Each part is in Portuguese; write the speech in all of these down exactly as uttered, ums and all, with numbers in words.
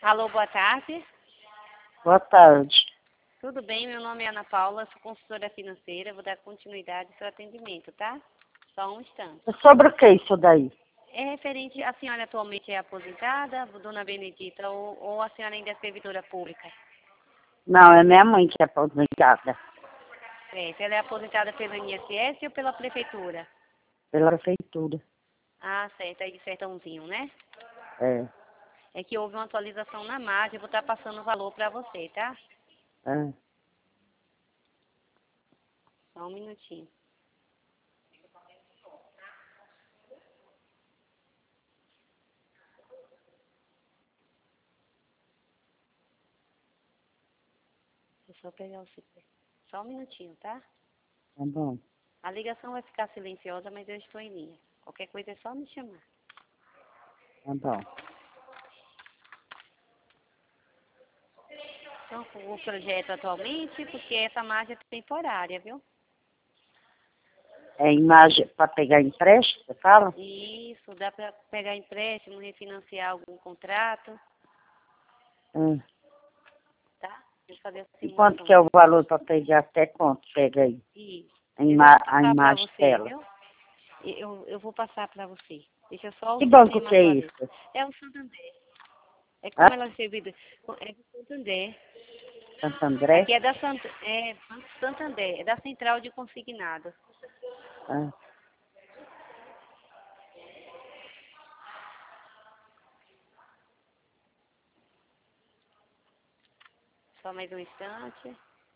Alô, boa tarde. Boa tarde. Tudo bem? Meu nome é Ana Paula, sou consultora financeira. Vou dar continuidade ao seu atendimento, tá? Só um instante. É sobre o que isso daí? É referente, a senhora atualmente é aposentada, dona Benedita, ou, ou a senhora ainda é servidora pública? Não, é minha mãe que é aposentada. Certo. Ela é aposentada pelo I N S S ou pela prefeitura? Pela prefeitura. Ah, certo. Aí de Sertãozinho, né? É. É que houve uma atualização na margem, eu vou estar passando o valor para você, tá? É. Só um minutinho. Deixa eu só pegar o super. Só um minutinho, tá? Tá bom. A ligação vai ficar silenciosa, mas eu estou em linha. Qualquer coisa é só me chamar. Tá bom. Então, o projeto atualmente, porque essa margem é temporária, viu? É imagem para pegar empréstimo, você fala? Isso, dá para pegar empréstimo, refinanciar algum contrato, É. tá? Deixa eu fazer a E quanto que é simulação. o valor para pegar? Até quanto pega aí? Isso. A, Eu já ima vou a passar para imagem você, dela. viu? Eu, eu vou passar para você. Deixa só o Que banco sistema que é atualizar. isso? É o Santander. É Ah, como ela é servida. É do Santander. Santo André? Aqui é da Sant... é Banco Santander, é da Central de Consignado. Ah. Só mais um instante.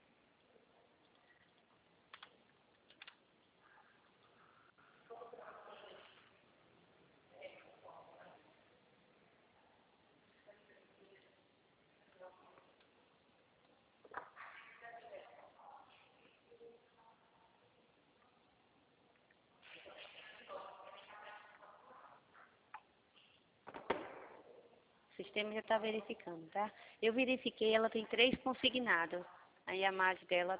O sistema já está verificando, tá? Eu verifiquei, ela tem três consignados. Aí a margem dela